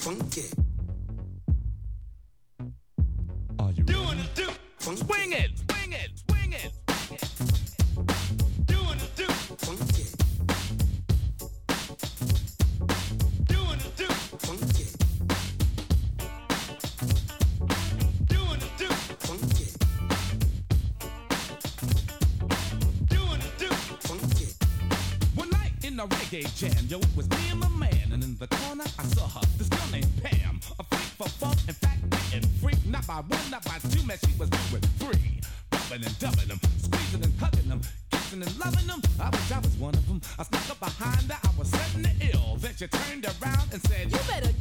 funky. Are you Doing ready? it, do. Swing it, swing it, swing it. Doing it, do. Funky. Doing it, do. Funky. Doing it, do. Funky. Doing it, do. Funky. One night in a reggae jam, yo, it was me and my man, and in the corner I saw her, this girl named Pam, a freak for funk, in fact, getting freak, not by one, not by two, man, she was doing three, rubbing and dubbing them, squeezing and hugging them, kissing and loving them. I wish I was one of them. I snuck up behind her, I was setting the ill. Then she turned around and said, You better